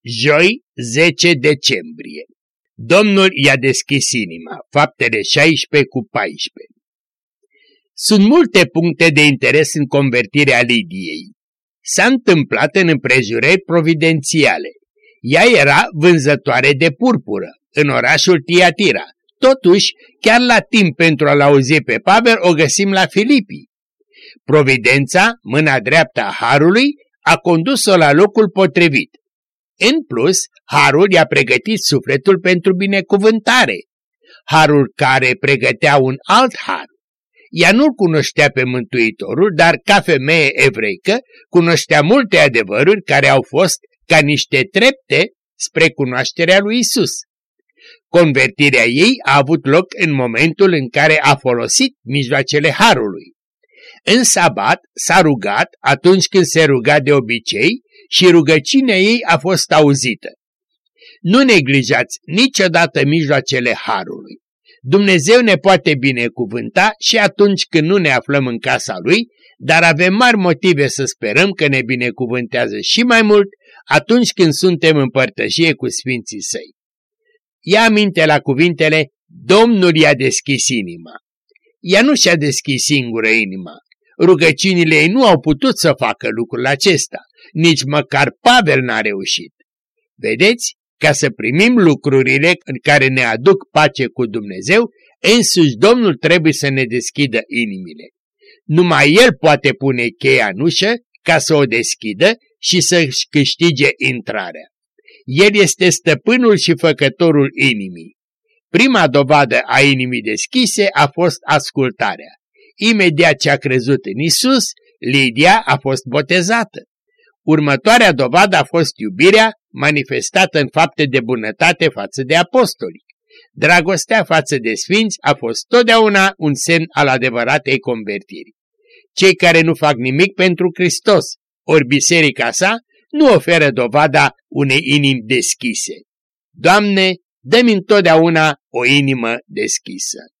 Joi, 10 decembrie. Domnul i-a deschis inima. Faptele 16:14. Sunt multe puncte de interes în convertirea Lidiei. S-a întâmplat în împrejurări providențiale. Ea era vânzătoare de purpură în orașul Tiatira. Totuși, chiar la timp pentru a-l auzi pe Pavel, o găsim la Filipii. Providența, mâna dreaptă a Harului, a condus-o la locul potrivit. În plus, Harul i-a pregătit sufletul pentru binecuvântare. Harul care pregătea un alt har. Ea nu-l cunoștea pe Mântuitorul, dar ca femeie evreică cunoștea multe adevăruri care au fost ca niște trepte spre cunoașterea lui Isus. Convertirea ei a avut loc în momentul în care a folosit mijloacele Harului. În sabat s-a rugat atunci când se ruga de obicei și rugăciunea ei a fost auzită. Nu neglijați niciodată mijloacele Harului. Dumnezeu ne poate binecuvânta și atunci când nu ne aflăm în casa Lui, dar avem mari motive să sperăm că ne binecuvântează și mai mult atunci când suntem în părtășie cu Sfinții Săi. Ia aminte la cuvintele, Domnul i-a deschis inima. Ea nu și-a deschis singură inima. Rugăciunile ei nu au putut să facă lucrul acesta. Nici măcar Pavel n-a reușit. Vedeți? Ca să primim lucrurile care ne aduc pace cu Dumnezeu, însuși Domnul trebuie să ne deschidă inimile. Numai El poate pune cheia în ușă ca să o deschidă și să-și câștige intrarea. El este stăpânul și făcătorul inimii. Prima dovadă a inimii deschise a fost ascultarea. Imediat ce a crezut în Isus, Lidia a fost botezată. Următoarea dovadă a fost iubirea manifestată în fapte de bunătate față de apostoli. Dragostea față de sfinți a fost totdeauna un semn al adevăratei convertiri. Cei care nu fac nimic pentru Hristos, ori biserica sa, nu oferă dovada unei inimi deschise. Doamne, dă-mi întotdeauna o inimă deschisă.